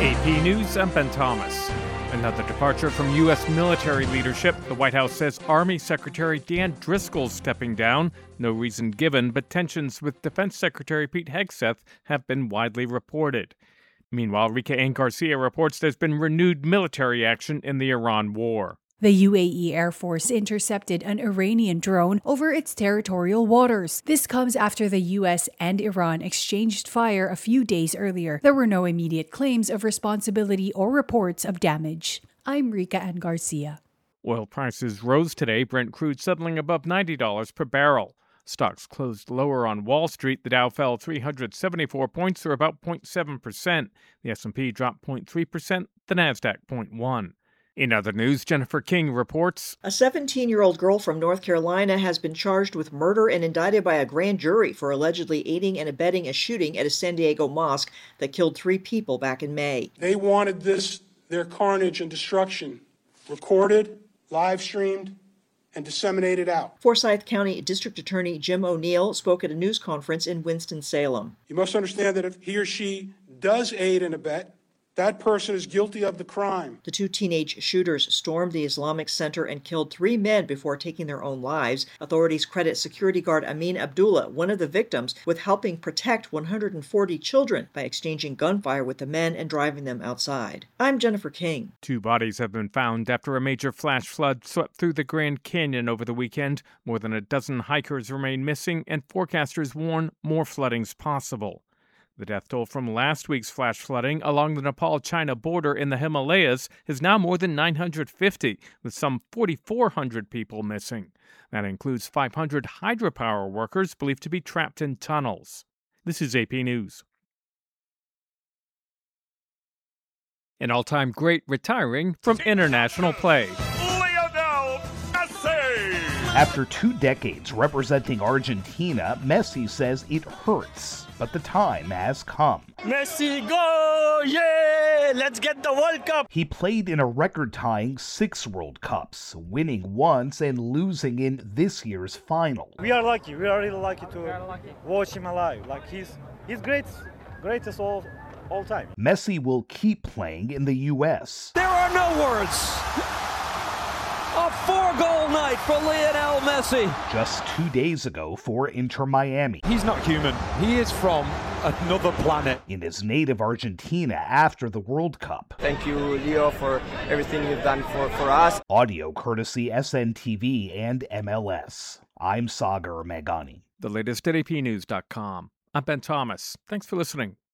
AP News, I'm Ben Thomas. Another departure from U.S. military leadership. The White House says Army Secretary Dan Driscoll's stepping down. No reason given, but tensions with Defense Secretary Pete Hegseth have been widely reported. Meanwhile, Rika Ann Garcia reports there's been renewed military action in the Iran war. The UAE Air Force intercepted an Iranian drone over its territorial waters. This comes after the U.S. and Iran exchanged fire a few days earlier. There were no immediate claims of responsibility or reports of damage. I'm Rika Ann Garcia. Oil prices rose today, Brent crude settling above $90 per barrel. Stocks closed lower on Wall Street. The Dow fell 374 points, or about 0.7%. The S&P dropped 0.3%, the Nasdaq 0.1%. In other news, Jennifer King reports, a 17-year-old girl from North Carolina has been charged with murder and indicted by a grand jury for allegedly aiding and abetting a shooting at a San Diego mosque that killed 3 people back in May. They wanted their carnage and destruction, recorded, live-streamed, and disseminated out. Forsyth County District Attorney Jim O'Neill spoke at a news conference in Winston-Salem. You must understand that if he or she does aid and abet, that person is guilty of the crime. The 2 teenage shooters stormed the Islamic Center and killed 3 men before taking their own lives. Authorities credit security guard Amin Abdullah, one of the victims, with helping protect 140 children by exchanging gunfire with the men and driving them outside. I'm Jennifer King. 2 bodies have been found after a major flash flood swept through the Grand Canyon over the weekend. More than a dozen hikers remain missing, and forecasters warn more flooding's possible. The death toll from last week's flash flooding along the Nepal-China border in the Himalayas is now more than 950, with some 4,400 people missing. That includes 500 hydropower workers believed to be trapped in tunnels. This is AP News. An all-time great retiring from international play. Lionel Messi! After 2 decades representing Argentina, Messi says it hurts. But the time has come. Messi, go! Yeah! Let's get the World Cup! He played in a record-tying 6 World Cups, winning once and losing in this year's final. We are lucky. We are really lucky to watch him alive. Like he's greatest all time. Messi will keep playing in the U.S. There are no words. A 4-goal night for Lionel Messi. Just 2 days ago for Inter Miami. He's not human. He is from another planet. In his native Argentina after the World Cup. Thank you, Leo, for everything you've done for us. Audio courtesy SNTV and MLS. I'm Sagar Meghani. The latest at apnews.com. I'm Ben Thomas. Thanks for listening.